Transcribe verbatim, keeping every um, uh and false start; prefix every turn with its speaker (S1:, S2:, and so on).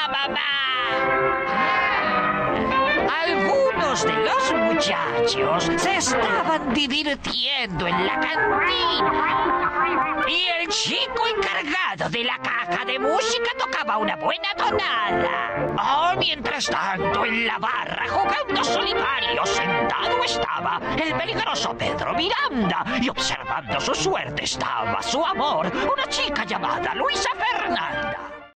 S1: la mamá. Algunos de los muchachos se estaban divirtiendo en la cantina. Y el chico encargado de la caja de música tocaba una buena tonada. Oh, mientras tanto, en la barra, jugando solitario, sentado estaba el peligroso Pedro Miranda. Y observando su suerte estaba su amor, una chica llamada Luisa Fernanda.